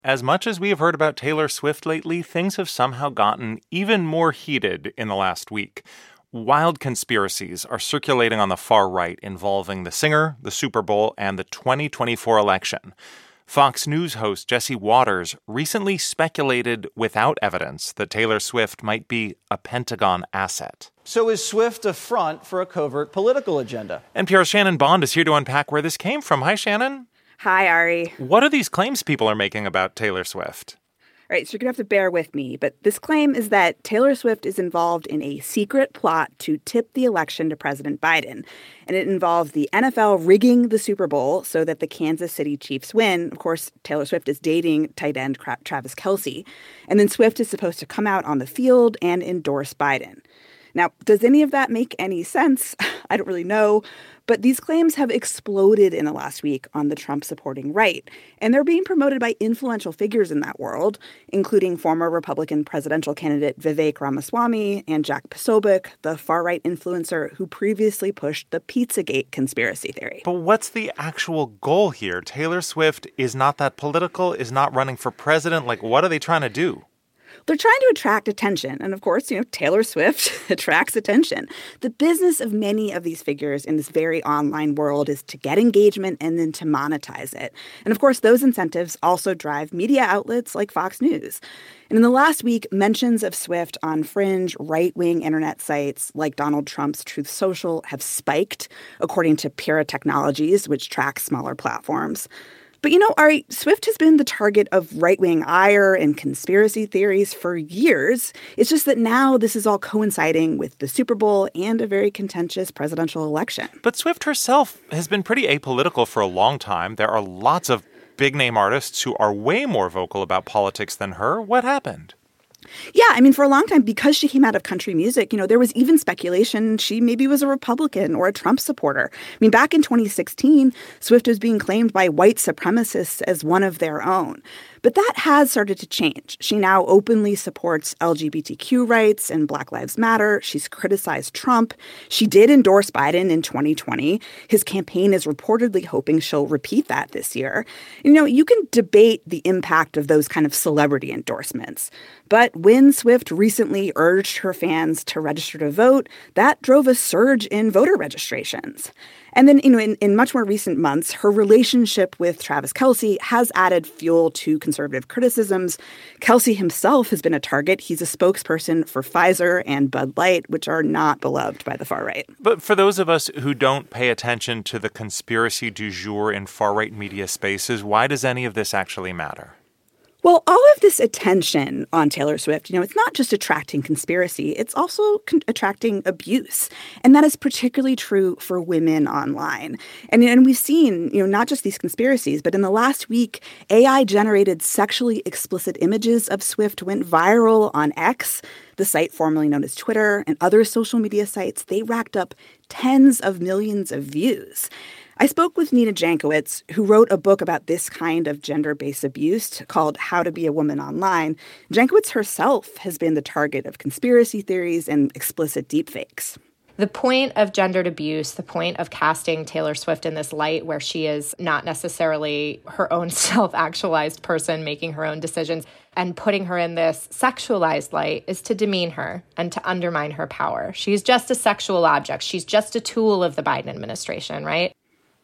As much as we have heard about Taylor Swift lately, things have somehow gotten even more heated in the last week. Wild conspiracies are circulating on the far right involving the singer, the Super Bowl, and the 2024 election. Fox News host Jesse Waters recently speculated without evidence that Taylor Swift might be a Pentagon asset. So is Swift a front for a covert political agenda? NPR's Shannon Bond is here to unpack where this came from. Hi, Shannon. Hi, Ari. What are these claims people are making about Taylor Swift? All right, so you're going to have to bear with me, but this claim is that Taylor Swift is involved in a secret plot to tip the election to President Biden. And it involves the NFL rigging the Super Bowl so that the Kansas City Chiefs win. Of course, Taylor Swift is dating tight end Travis Kelce. And then Swift is supposed to come out on the field and endorse Biden. Now, does any of that make any sense? I don't really know. But these claims have exploded in the last week on the Trump-supporting right. And they're being promoted by influential figures in that world, including former Republican presidential candidate Vivek Ramaswamy and Jack Posobiec, the far-right influencer who previously pushed the Pizzagate conspiracy theory. But what's the actual goal here? Taylor Swift is not that political, is not running for president. Like, what are they trying to do? They're trying to attract attention. And of course, Taylor Swift attracts attention. The business of many of these figures in this very online world is to get engagement and then to monetize it. And of course, those incentives also drive media outlets like Fox News. And in the last week, mentions of Swift on fringe right-wing internet sites like Donald Trump's Truth Social have spiked, according to Pira Technologies, which tracks smaller platforms. But, Ari, Swift has been the target of right-wing ire and conspiracy theories for years. It's just that now this is all coinciding with the Super Bowl and a very contentious presidential election. But Swift herself has been pretty apolitical for a long time. There are lots of big-name artists who are way more vocal about politics than her. What happened? Yeah, for a long time, because she came out of country music, there was even speculation she maybe was a Republican or a Trump supporter. Back in 2016, Swift was being claimed by white supremacists as one of their own. But that has started to change. She now openly supports LGBTQ rights and Black Lives Matter. She's criticized Trump. She did endorse Biden in 2020. His campaign is reportedly hoping she'll repeat that this year. You can debate the impact of those kind of celebrity endorsements. But when Swift recently urged her fans to register to vote, that drove a surge in voter registrations. And then, in much more recent months, her relationship with Travis Kelce has added fuel to conservative criticisms. Kelce himself has been a target. He's a spokesperson for Pfizer and Bud Light, which are not beloved by the far right. But for those of us who don't pay attention to the conspiracy du jour in far-right media spaces, why does any of this actually matter? Well, all of this attention on Taylor Swift, it's not just attracting conspiracy, it's also attracting abuse. And that is particularly true for women online. And we've seen, not just these conspiracies, but in the last week, AI-generated sexually explicit images of Swift went viral on X, the site formerly known as Twitter, and other social media sites. They racked up tens of millions of views. I spoke with Nina Jankowicz, who wrote a book about this kind of gender-based abuse called How to Be a Woman Online. Jankowicz herself has been the target of conspiracy theories and explicit deepfakes. The point of gendered abuse, the point of casting Taylor Swift in this light where she is not necessarily her own self-actualized person making her own decisions and putting her in this sexualized light is to demean her and to undermine her power. She's just a sexual object. She's just a tool of the Biden administration, right?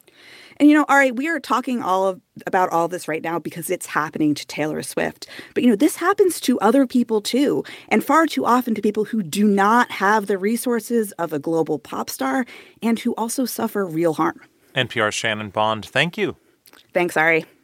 And, Ari, we are talking about all this right now because it's happening to Taylor Swift. But, this happens to other people, too, and far too often to people who do not have the resources of a global pop star and who also suffer real harm. NPR's Shannon Bond, thank you. Thanks, Ari.